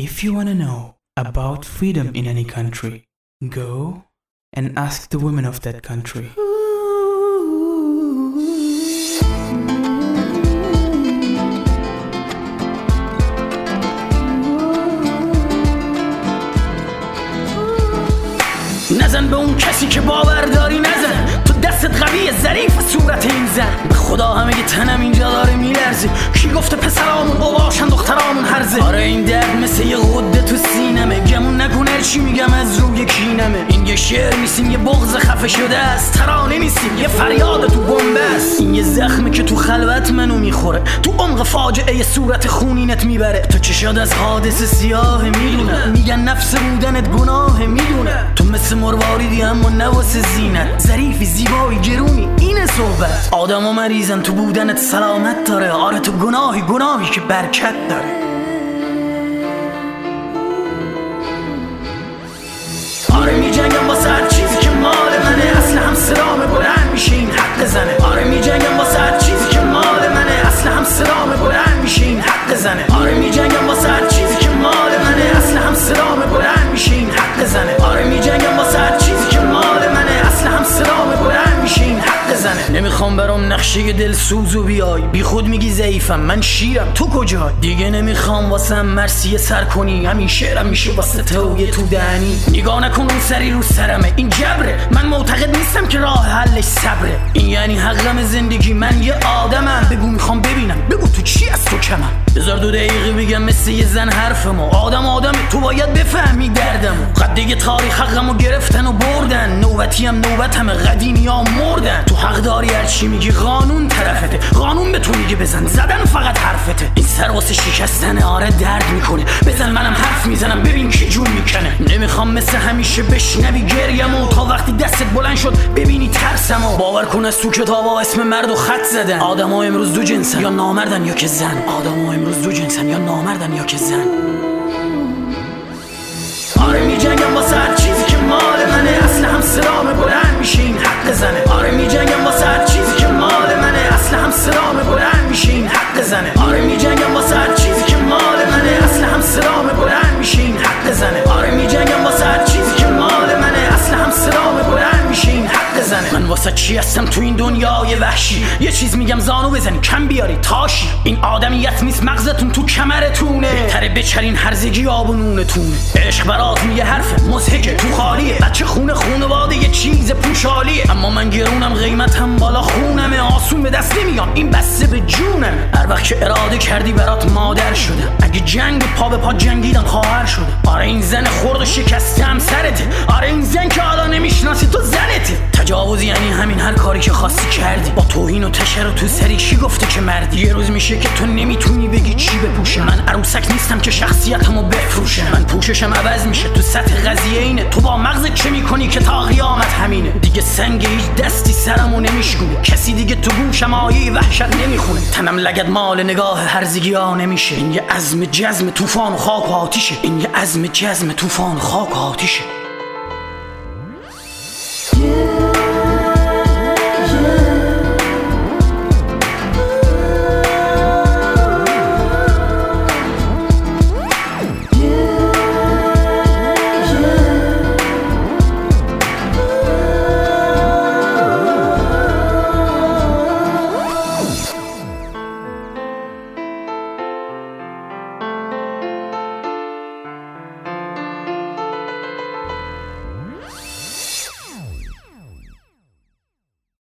If you want to know about freedom in any country, go and ask the women of that country. نزن به اون کسی که باور داری، نزن تو دستت قویه ظریف صورت این زن. به خدا همه تنم اینجا داره میلرزه. کی گفته پسرامون اوباشن دخترامون هرزه؟ آره این درد مثل یه غده تو سینمه. گمون نکنه چی میگم از روی کینمه. این یه شعر نیستیم، یه بغض خفه شده است. ترانه نیستیم، یه فریاد تو بمب است. این یه زخمه که تو خلوت منو میخوره، تو عمق فاجعه صورت خونینت میبره. تو چشات از حادثه سیاه میدونه، میگن نفس بودنت گناه میدونه. تو مثل مرواریدی اما نه واسه زینت، ظریفی زیبایی گرونی اینه صحبت. آدما مریضن تو بودنت سلامت داره. آره تو گناهی که برکت داره. آره میجنگم واسه هر چیزی که مال منه، اصل هم صدامه بلند میشه این حق زنه. آره میجنگم واسه هر چیزی که مال منه، اصل هم صدامه بلند میشه این حق زنه. آره میجنگم واسه هر چیزی که مال منه، اصل هم صدامه بلند میشه این حق زنه. آره میجنگم واسه هر چیزی که مال منه، اصل هم صدامه بلند میشه این حق زنه. نمیخوام برام نقشه دل سوزو بیای، بی خود میگی ضعیفم، من شیرم تو کجای؟ دیگه نمیخوام واسه مرثیه سر کنی، همین شعرم میشه واسه تو تو دهنی. نگاه نکن اون سری رو سرمه، این جبره. من معتقد نیستم که راه حلش صبره. این یعنی حقم زندگی، من یه آدمم. بگو میخوام ببینم، بگو تو چی از تو کمم. بذار 2 دقیقه بگم مثل یه زن حرفمو. آدمه تو باید بفهمی دردمو. قدیگ تاریخ حقمو گرفتن و بردن، نوبتی هم نوبتمه، قدیمی ها مردن. تو حق داری هر چی میگی، قانون طرفته. قانون به تو میگه بزن، زدن فقط حرفته. این سر واسه شکستنه، آره درد میکنه. بزن منم حرف میزنم، ببین کی جون میکنه. نمیخوام مثل همیشه بشنوی گریمو، تا وقتی دستت بلند شد ببینی ترسمو. باور کن از تو کتابا اسم مرد و خط زدن. آدما امروز دو جنسن، یا نامردن یا که زن. آدما امروز دو جنسن، یا نامردن یا که زن. آره میجنگم واسه هر چیزی که مال منه، اصل هم صدامه بلند میشه این حق زنه. آره میجنگم واسه هر چیزی که مال منه، اصل هم صدامه بلند میشه این حق زنه. آره میجنگم واسه هر چیزی که مال منه، اصل هم صدامه بلند میشه این حق زنه. آره میجنگم واسه هر چیزی که مال منه، اصل هم صدامه بلند میشه این حق زنه. من واسه چی هستم تو این دنیای وحشی؟ یه چیز میگم زانو بزنی کم بیاری تاشی. این آدمیت نیست، مغزتون تو کمرتونه. بهتره بچرین هرزگی آب و نونتونه. عشق برات میگه حرف مضحکه، تو خالیه. بچه خونواده یه چیز پوشالیه. اما من گرونم، قیمتم بالا خونمه. آسون به دست نمیام، این بسته به جونمه. هر وقت که اراده کردی برات مادر شده. اگه جنگ پا به پا جنگیدم خواهر شده. آره این زن خرد و شکستم سرته. آره این زن که حالا نمیشناسی تو زنته. تجاوز یعنی همین هر کاری که خواستی کردی، با توهین و تشر و تو سری کی گفته که مردی؟ یه روز میشه که تو نمیتونی بگی چی بپوشه. من عروسک نیستم که شخصیتمو بفروشه. من پوششم عوض میشه، تو سطح قضیه اینه. تو با مغزت چه میکنی که تا قیامت همینه؟ دیگه سنگ هیچ دستی سرمو نمیشکونه. کسی دیگه تو گوشم آیه وحشت نمیخونه. تنم لگد مال نگاه هرزگی ها نمیشه. این یه عزم جزم طوفان و خاک و آتیشه. این یه عزم جزم طوفان و خاک و آتیشه.